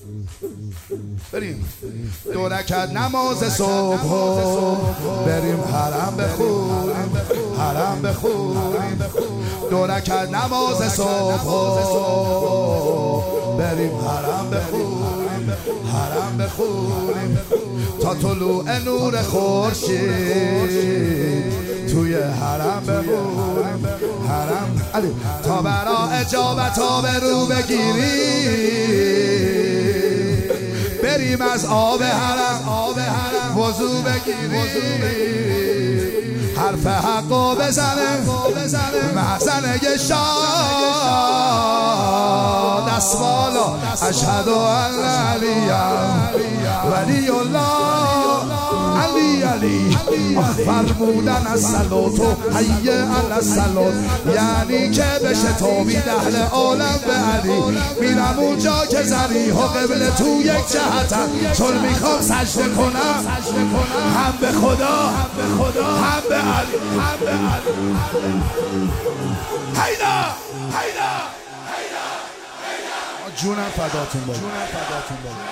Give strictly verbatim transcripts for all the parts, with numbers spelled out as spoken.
بریم دو رکعت نماز صبح بریم حرم بخونیم، حرم بخونیم. دو رکعت نماز صبح بریم حرم بخونیم، حرم بخونیم. تا طلوع نور خورشید توی حرم بخونیم، حرم علی. تا برا اجابت آبرو بگیریم، بریم از آب حرم وضو بگیریم. حرف حقو بزنه محزنه شاد دست بالا. اشهد ان علی ولی الله، علی علی فرمودن از صلاتو حی علی الصلات، یعنی که بشه توبید اهل عالم به علی. میرم اونجا که ضریح و قبله تو یک جهتن، چون میخوام سجده کنم هم به خدا هم به علی، هم به علی. هیدا هیدا هیدا جونم فداتون باشه، جونم فداتون باشه.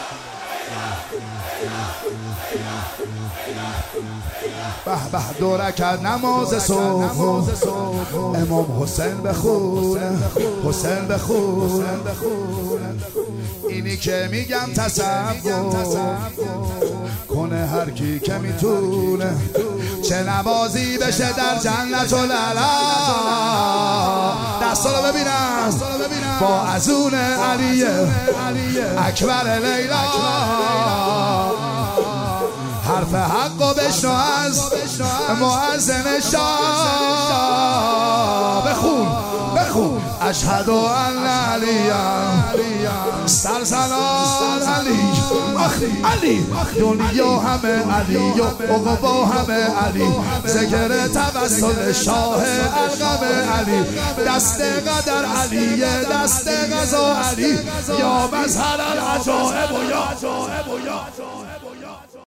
به به دو رکعت نماز صبح امام حسین بخونه، حسین بخونه. اینی که میگم تصور کنه هر کی که میتونه، چه نمازی بشه در جنت العلا. دستا رو ببینم با اذون علی اکبر لیلا. حرف حق و بشنو از مؤذن شاه. بخون بخون اشهد ان علی سرسلام علی علی. دنیا همه علی و عقبا همه علی، ذکر توسل شاه ارقم علی. دست قدر علی، دست قضا علی، یا مظهر العجائب و یا